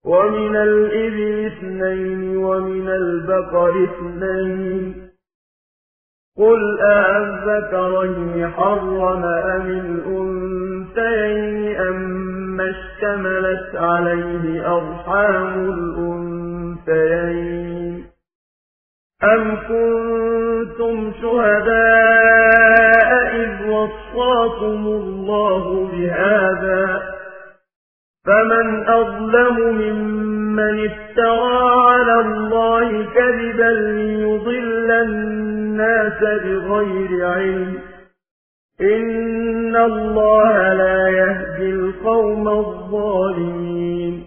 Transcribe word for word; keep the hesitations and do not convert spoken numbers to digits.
ومن الإبل اثنين ومن البقر اثنين قل أَذَكَرَيْنِ حرم أم الأنثيين أما اشتملت عليه أرحام الأنثيين أم كنتم شهداء إذ وصاكم الله بهذا فمن أظلم ممن افترى على الله كذبا ليضل الناس بغير علم إن الله لا يهدي القوم الظالمين